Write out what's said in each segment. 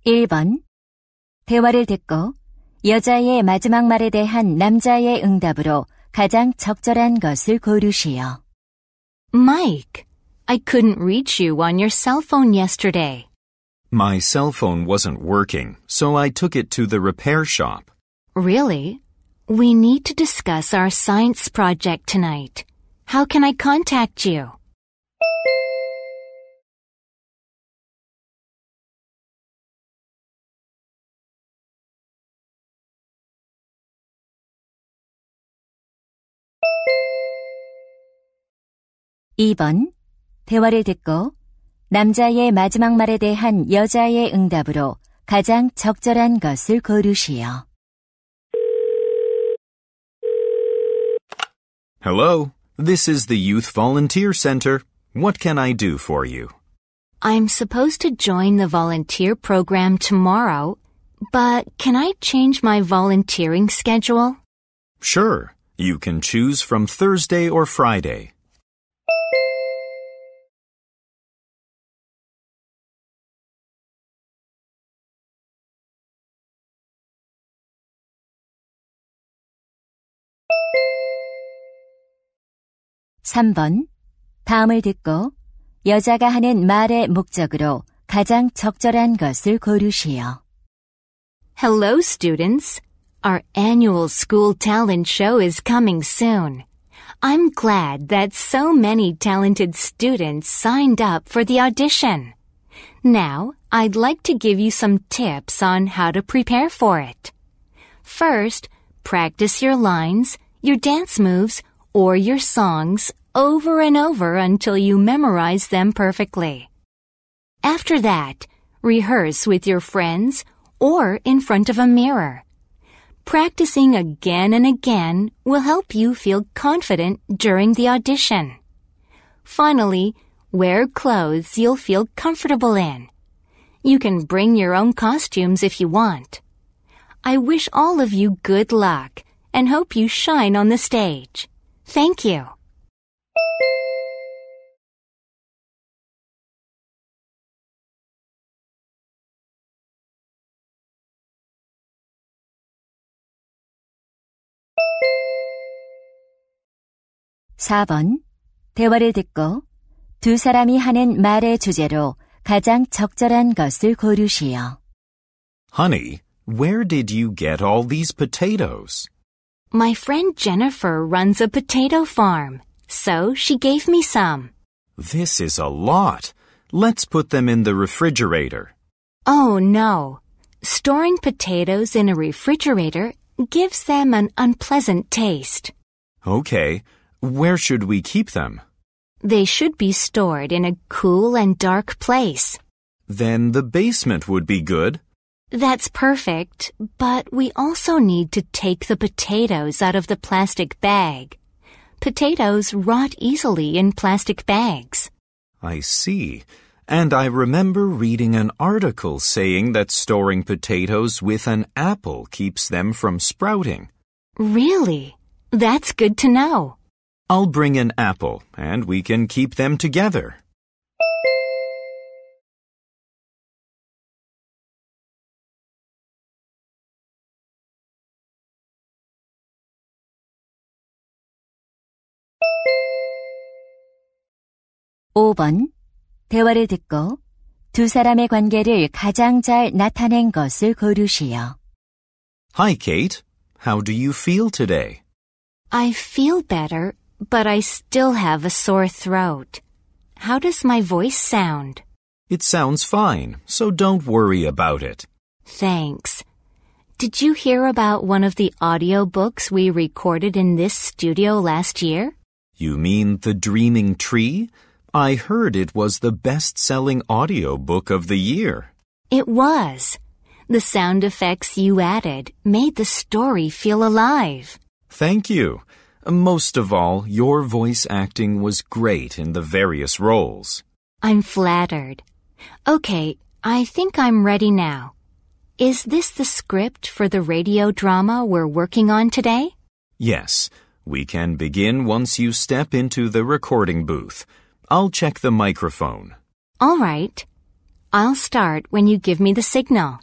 1번. 대화를 듣고 여자의 마지막 말에 대한 남자의 응답으로 가장 적절한 것을 고르시오. Mike, I couldn't reach you on your cell phone yesterday. My cell phone wasn't working, so I took it to the repair shop. Really? We need to discuss our science project tonight. How can I contact you? (2번) 대화를 듣고 남자의 마지막 말에 대한 여자의 응답으로 가장 적절한 것을 고르시오. Hello, this is the Youth Volunteer Center. What can I do for you? I'm supposed to join the volunteer program tomorrow, but can I change my volunteering schedule? Sure, you can choose from Thursday or Friday. (3번) 다음을 듣고 여자가 하는 말의 목적으로 가장 적절한 것을 고르시오. Hello, students. Our annual school talent show is coming soon. I'm glad that so many talented students signed up for the audition. Now, I'd like to give you some tips on how to prepare for it. First, practice your lines, your dance moves, or your songs over and over until you memorize them perfectly. After that, rehearse with your friends or in front of a mirror. Practicing again and again will help you feel confident during the audition. Finally, wear clothes you'll feel comfortable in. You can bring your own costumes if you want. I wish all of you good luck and hope you shine on the stage. Thank you. (4번) 대화를 듣고 두 사람이 하는 말의 주제로 가장 적절한 것을 고르시오. Honey, where did you get all these potatoes? My friend Jennifer runs a potato farm, so she gave me some. This is a lot. Let's put them in the refrigerator. Oh, no. Storing potatoes in a refrigerator gives them an unpleasant taste. Okay, where should we keep them? They should be stored in a cool and dark place. Then the basement would be good. That's perfect, but we also need to take the potatoes out of the plastic bag. Potatoes rot easily in plastic bags. I see. And I remember reading an article saying that storing potatoes with an apple keeps them from sprouting. Really? That's good to know. I'll bring an apple, and we can keep them together. (5번) 대화를 듣고 두 사람의 관계를 가장 잘 나타낸 것을 고르시오. Hi, Kate. How do you feel today? I feel better, but I still have a sore throat. How does my voice sound? It sounds fine, so don't worry about it. Thanks. Did you hear about one of the audiobooks we recorded in this studio last year? You mean The Dreaming Tree? I heard it was the best-selling audiobook of the year. It was. The sound effects you added made the story feel alive. Thank you. Most of all, your voice acting was great in the various roles. I'm flattered. Okay, I think I'm ready now. Is this the script for the radio drama we're working on today? Yes, we can begin once you step into the recording booth. I'll check the microphone. All right. I'll start when you give me the signal.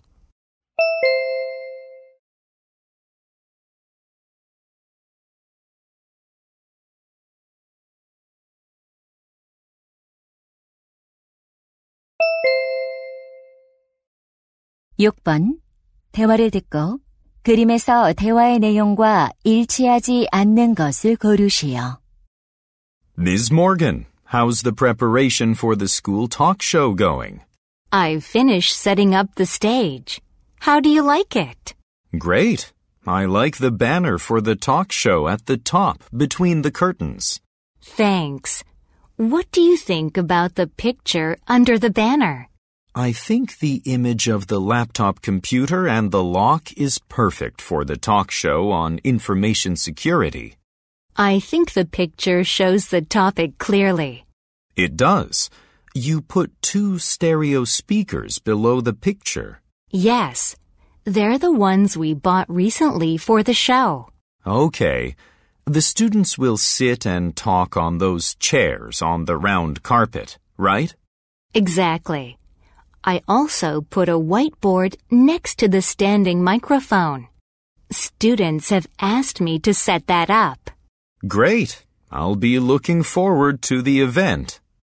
육 번 대화를 듣고 그림에서 대화의 내용과 일치하지 않는 것을 고르시오. Ms. Morgan, how's the preparation for the school talk show going? I've finished setting up the stage. How do you like it? Great. I like the banner for the talk show at the top between the curtains. Thanks. What do you think about the picture under the banner? I think the image of the laptop computer and the lock is perfect for the talk show on information security. I think the picture shows the topic clearly. It does. You put 2 stereo speakers below the picture. Yes, they're the ones we bought recently for the show. Okay. The students will sit and talk on those chairs on the round carpet, right? Exactly. I also put a whiteboard next to the standing microphone. Students have asked me to set that up. Great. I'll be looking forward to the event.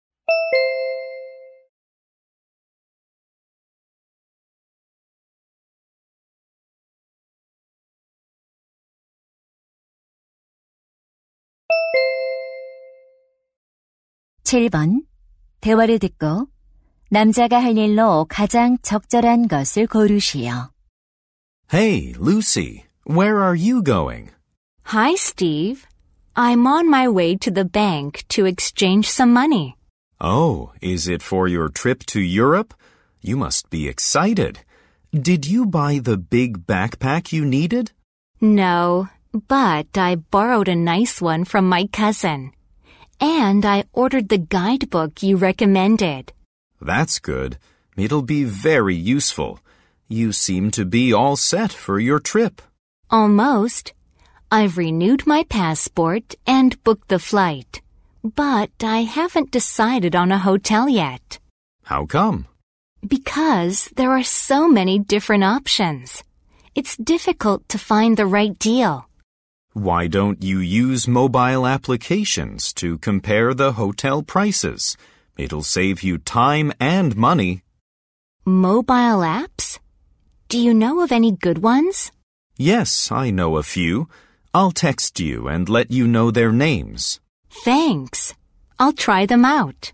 칠 번 대화를 듣고 남자가 할 일로 가장 적절한 것을 고르시오. Hey, Lucy, where are you going? Hi, Steve. I'm on my way to the bank to exchange some money. Oh, is it for your trip to Europe? You must be excited. Did you buy the big backpack you needed? No, but I borrowed a nice one from my cousin. And I ordered the guidebook you recommended. That's good. It'll be very useful. You seem to be all set for your trip. Almost. I've renewed my passport and booked the flight. But I haven't decided on a hotel yet. How come? Because there are so many different options. It's difficult to find the right deal. Why don't you use mobile applications to compare the hotel prices? It'll save you time and money. Mobile apps? Do you know of any good ones? Yes, I know a few. I'll text you and let you know their names. Thanks. I'll try them out.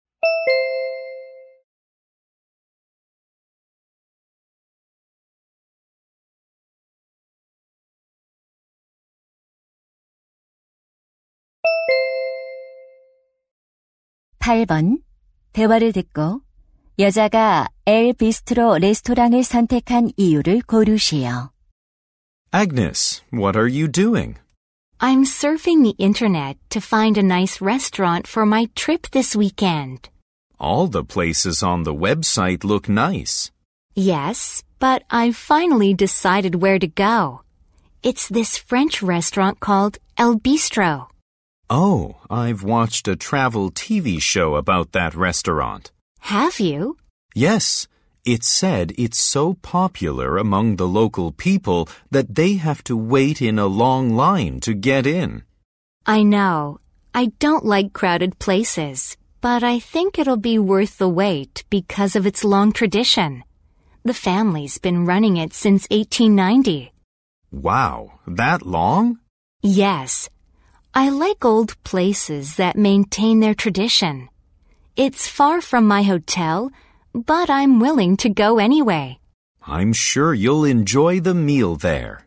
팔 번 대화를 듣고 여자가 엘 비스트로 레스토랑을 선택한 이유를 고르시오. Agnes, what are you doing? I'm surfing the internet to find a nice restaurant for my trip this weekend. All the places on the website look nice. Yes, but I've finally decided where to go. It's this French restaurant called El Bistro. Oh, I've watched a travel TV show about that restaurant. Have you? Yes, it said it's so popular among the local people that they have to wait in a long line to get in. I know. I don't like crowded places, but I think it'll be worth the wait because of its long tradition. The family's been running it since 1890. Wow, that long? Yes. I like old places that maintain their tradition. It's far from my hotel, but I'm willing to go anyway. I'm sure you'll enjoy the meal there.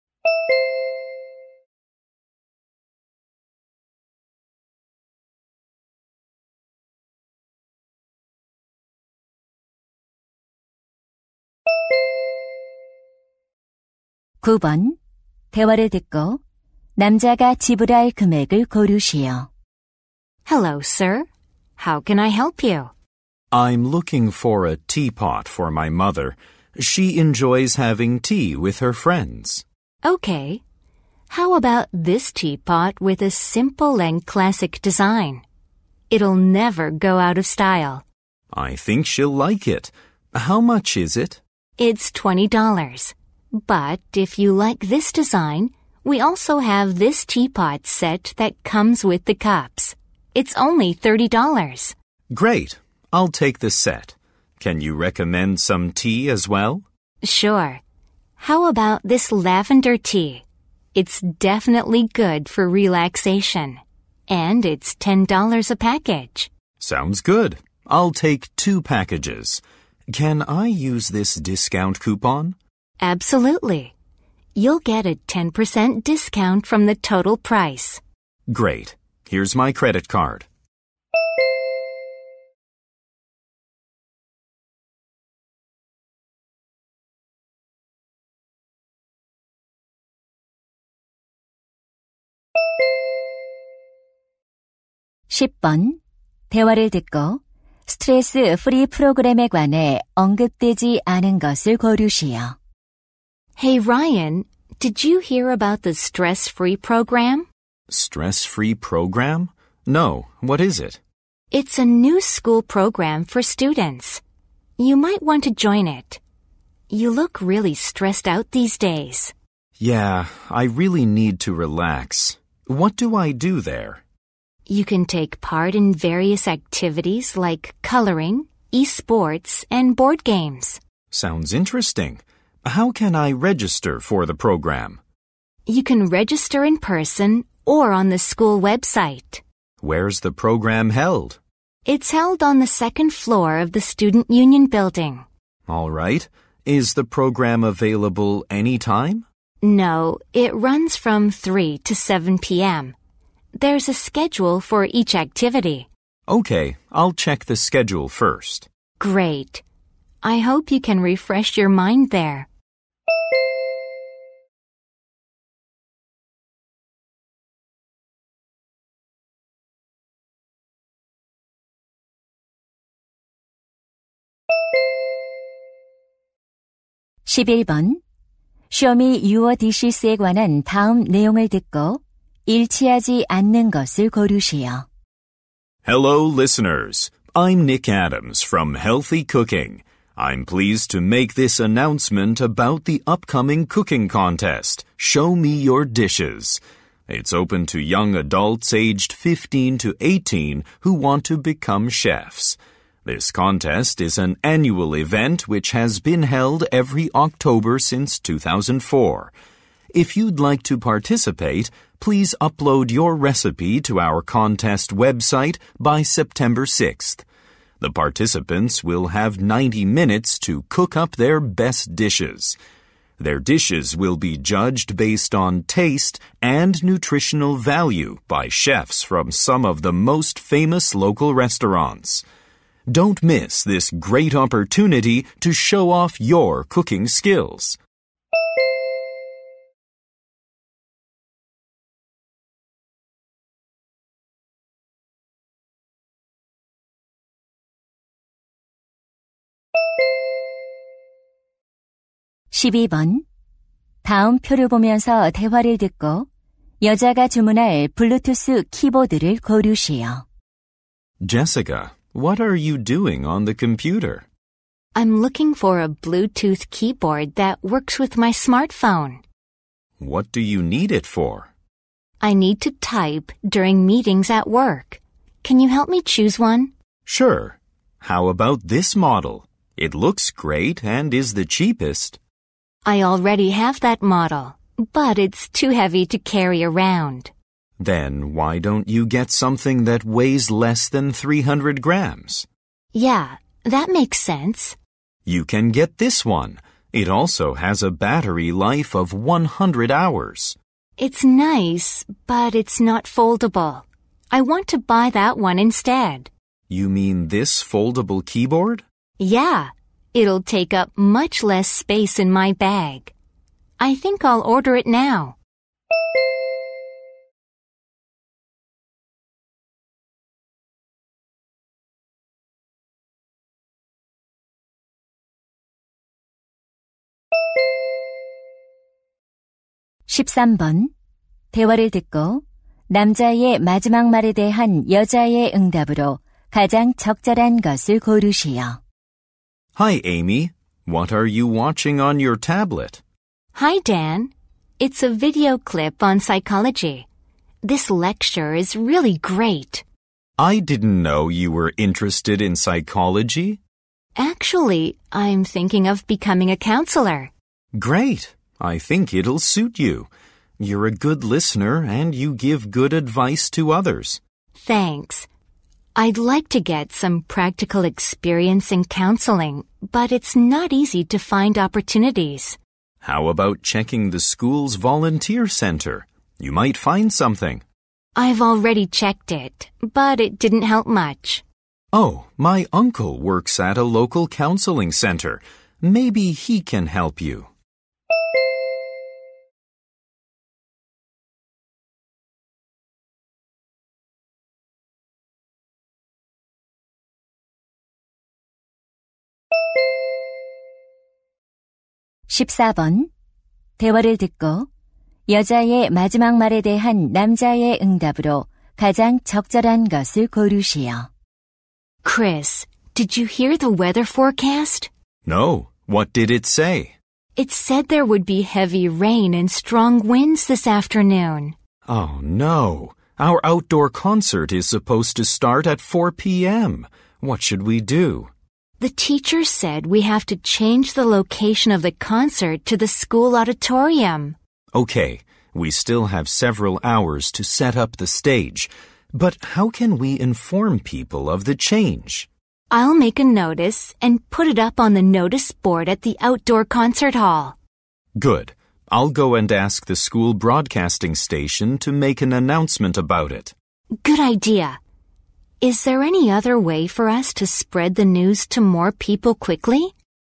구 번 대화를 듣고 남자가 지불할 금액을 고르시오. Hello, sir. How can I help you? I'm looking for a teapot for my mother. She enjoys having tea with her friends. Okay. How about this teapot with a simple and classic design? It'll never go out of style. I think she'll like it. How much is it? It's $20. But if you like this design, we also have this teapot set that comes with the cups. It's only $30. Great. I'll take the set. Can you recommend some tea as well? Sure. How about this lavender tea? It's definitely good for relaxation. And it's $10 a package. Sounds good. I'll take 2 packages. Can I use this discount coupon? Absolutely. You'll get a 10% discount from the total price. Great. Here's my credit card. (10번) 대화를 듣고 스트레스 프리 프로그램에 관해 언급되지 않은 것을 고르시오. Hey Ryan, did you hear about the stress-free program? Stress-free program? No. What is it? It's a new school program for students. You might want to join it. You look really stressed out these days. Yeah, I really need to relax. What do I do there? You can take part in various activities like coloring, esports, and board games. Sounds interesting. How can I register for the program? You can register in person or on the school website. Where's the program held? It's held on the second floor of the Student Union building. All right. Is the program available anytime? No, it runs from 3 to 7 p.m. There's a schedule for each activity. Okay, I'll check the schedule first. Great. I hope you can refresh your mind there. (11번) Show me your dishes에 관한 다음 내용을 듣고 일치하지 않는 것을 고르시오. Hello, listeners. I'm Nick Adams from Healthy Cooking. I'm pleased to make this announcement about the upcoming cooking contest, Show Me Your Dishes. It's open to young adults aged 15 to 18 who want to become chefs. This contest is an annual event which has been held every October since 2004. If you'd like to participate, please upload your recipe to our contest website by September 6th. The participants will have 90 minutes to cook up their best dishes. Their dishes will be judged based on taste and nutritional value by chefs from some of the most famous local restaurants. Don't miss this great opportunity to show off your cooking skills. (12번) 다음 표를 보면서 대화를 듣고 여자가 주문할 블루투스 키보드를 고르시오. Jessica, what are you doing on the computer? I'm looking for a Bluetooth keyboard that works with my smartphone. What do you need it for? I need to type during meetings at work. Can you help me choose one? Sure. How about this model? It looks great and is the cheapest. I already have that model, but it's too heavy to carry around. Then why don't you get something that weighs less than 300 grams? Yeah, that makes sense. You can get this one. It also has a battery life of 100 hours. It's nice, but it's not foldable. I want to buy that one instead. You mean this foldable keyboard? Yeah, it'll take up much less space in my bag. I think I'll order it now. (13번) 대화를 듣고 남자의 마지막 말에 대한 여자의 응답으로 가장 적절한 것을 고르시오. Hi, Amy. What are you watching on your tablet? Hi, Dan. It's a video clip on psychology. This lecture is really great. I didn't know you were interested in psychology. Actually, I'm thinking of becoming a counselor. Great. I think it'll suit you. You're a good listener and you give good advice to others. Thanks. I'd like to get some practical experience in counseling, but it's not easy to find opportunities. How about checking the school's volunteer center? You might find something. I've already checked it, but it didn't help much. Oh, my uncle works at a local counseling center. Maybe he can help you. (14번) 대화를 듣고 여자의 마지막 말에 대한 남자의 응답으로 가장 적절한 것을 고르시오. Chris, did you hear the weather forecast? No. What did it say? It said there would be heavy rain and strong winds this afternoon. Oh, no. Our outdoor concert is supposed to start at 4 p.m. What should we do? The teacher said we have to change the location of the concert to the school auditorium. Okay, we still have several hours to set up the stage. But how can we inform people of the change? I'll make a notice and put it up on the notice board at the outdoor concert hall. Good. I'll go and ask the school broadcasting station to make an announcement about it. Good idea. Is there any other way for us to spread the news to more people quickly?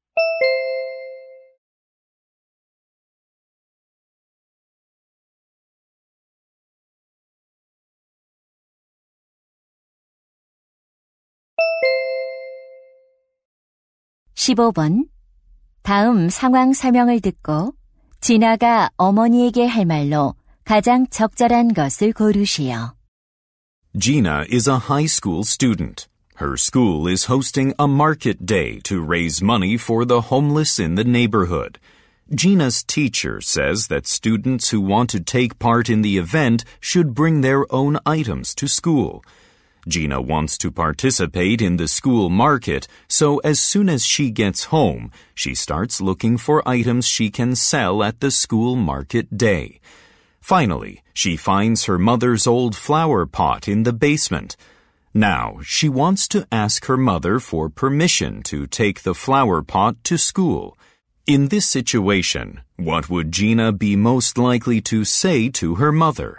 (15번) 다음 상황 설명을 듣고 진아가 어머니에게 할 말로 가장 적절한 것을 고르시오. Gina is a high school student. Her school is hosting a market day to raise money for the homeless in the neighborhood. Gina's teacher says that students who want to take part in the event should bring their own items to school. Gina wants to participate in the school market, so as soon as she gets home, she starts looking for items she can sell at the school market day. Finally, she finds her mother's old flower pot in the basement. Now, she wants to ask her mother for permission to take the flower pot to school. In this situation, what would Gina be most likely to say to her mother?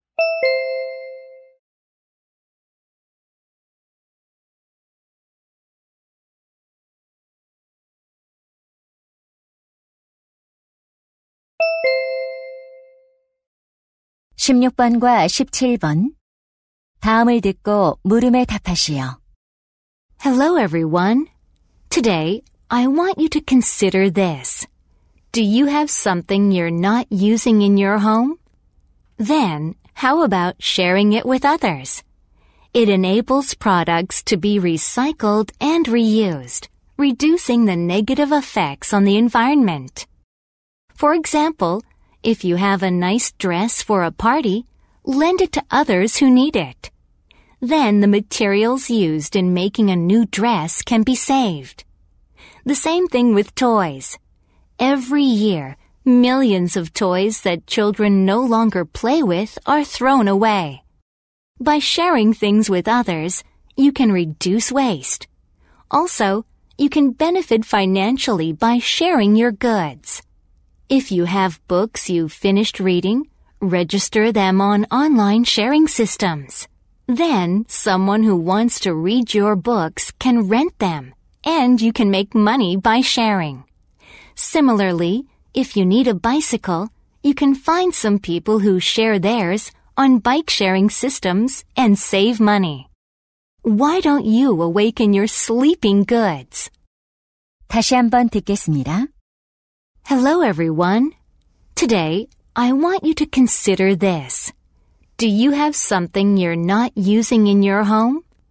(16번과 17번) 다음을 듣고 물음에 답하시오. Hello, everyone. Today, I want you to consider this. Do you have something you're not using in your home? Then, how about sharing it with others? It enables products to be recycled and reused, reducing the negative effects on the environment. For example, if you have a nice dress for a party, lend it to others who need it. Then the materials used in making a new dress can be saved. The same thing with toys. Every year, millions of toys that children no longer play with are thrown away. By sharing things with others, you can reduce waste. Also, you can benefit financially by sharing your goods. If you have books you've finished reading, register them on online sharing systems. Then, someone who wants to read your books can rent them, and you can make money by sharing. Similarly, if you need a bicycle, you can find some people who share theirs on bike sharing systems and save money. Why don't you awaken your sleeping goods? 다시 한번 듣겠습니다. Hello, everyone. Today, I want you to consider this. Do you have something you're not using in your home?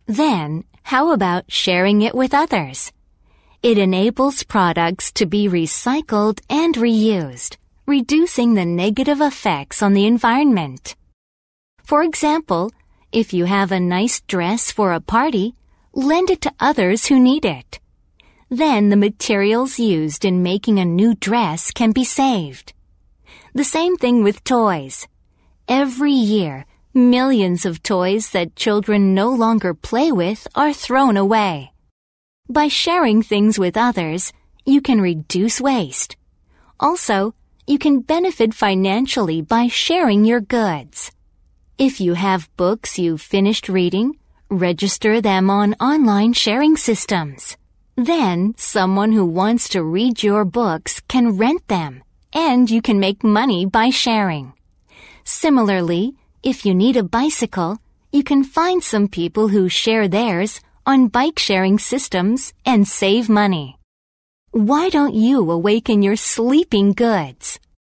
Then, how about sharing it with others? It enables products to be recycled and reused, reducing the negative effects on the environment. For example, if you have a nice dress for a party, lend it to others who need it. Then the materials used in making a new dress can be saved. The same thing with toys. Every year, millions of toys that children no longer play with are thrown away. By sharing things with others, you can reduce waste. Also, you can benefit financially by sharing your goods. If you have books you've finished reading, register them on online sharing systems. Then, someone who wants to read your books can rent them, and you can make money by sharing. Similarly, if you need a bicycle, you can find some people who share theirs on bike sharing systems and save money. Why don't you awaken your sleeping goods?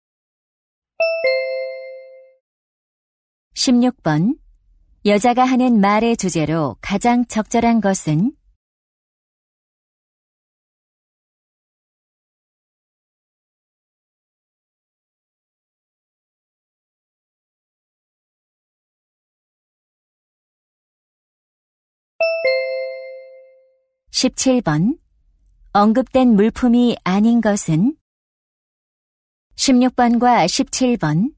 16번. 여자가 하는 말의 주제로 가장 적절한 것은? 17번. 언급된 물품이 아닌 것은? 16번과 17번.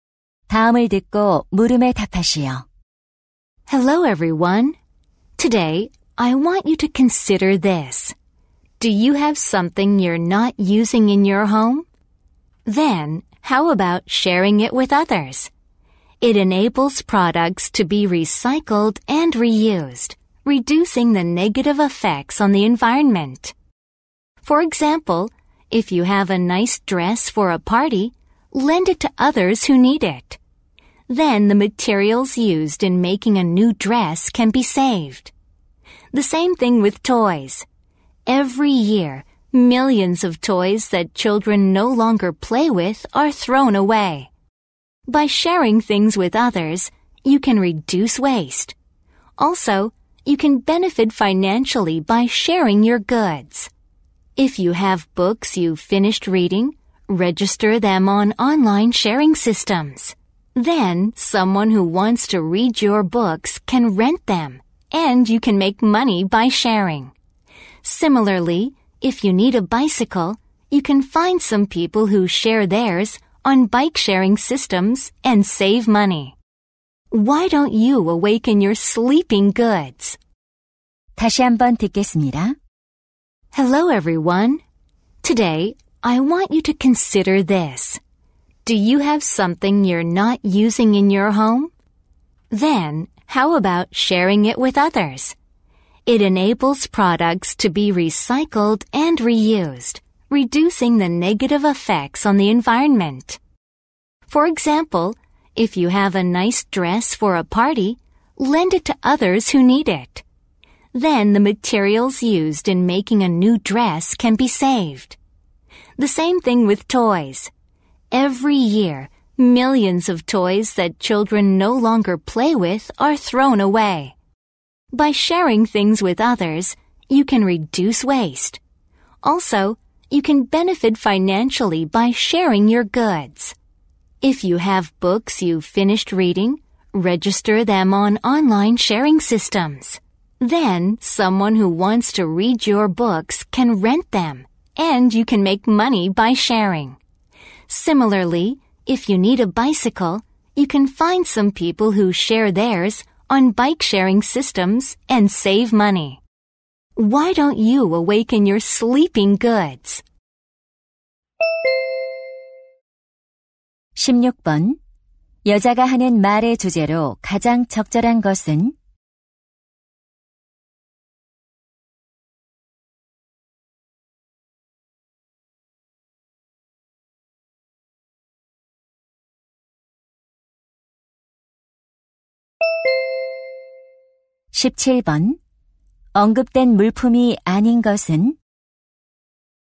다음을 듣고 물음에 답하시오. Hello, everyone. Today, I want you to consider this. Do you have something you're not using in your home? Then, how about sharing it with others? It enables products to be recycled and reused, reducing the negative effects on the environment. For example, if you have a nice dress for a party, lend it to others who need it. Then the materials used in making a new dress can be saved. The same thing with toys. Every year, millions of toys that children no longer play with are thrown away. By sharing things with others, you can reduce waste. Also, you can benefit financially by sharing your goods. If you have books you've finished reading, register them on online sharing systems. Then, someone who wants to read your books can rent them, and you can make money by sharing. Similarly, if you need a bicycle, you can find some people who share theirs on bike sharing systems and save money. Why don't you awaken your sleeping goods? 다시 한번 듣겠습니다. Hello, everyone. Today, I want you to consider this. Do you have something you're not using in your home? Then, how about sharing it with others? It enables products to be recycled and reused, reducing the negative effects on the environment. For example, if you have a nice dress for a party, lend it to others who need it. Then the materials used in making a new dress can be saved. The same thing with toys. Every year, millions of toys that children no longer play with are thrown away. By sharing things with others, you can reduce waste. Also, you can benefit financially by sharing your goods. If you have books you've finished reading, register them on online sharing systems. Then, someone who wants to read your books can rent them, and you can make money by sharing. Similarly, if you need a bicycle, you can find some people who share theirs on bike sharing systems and save money. Why don't you awaken your sleeping goods? 16번. 여자가 하는 말의 주제로 가장 적절한 것은? 17번. 언급된 물품이 아닌 것은?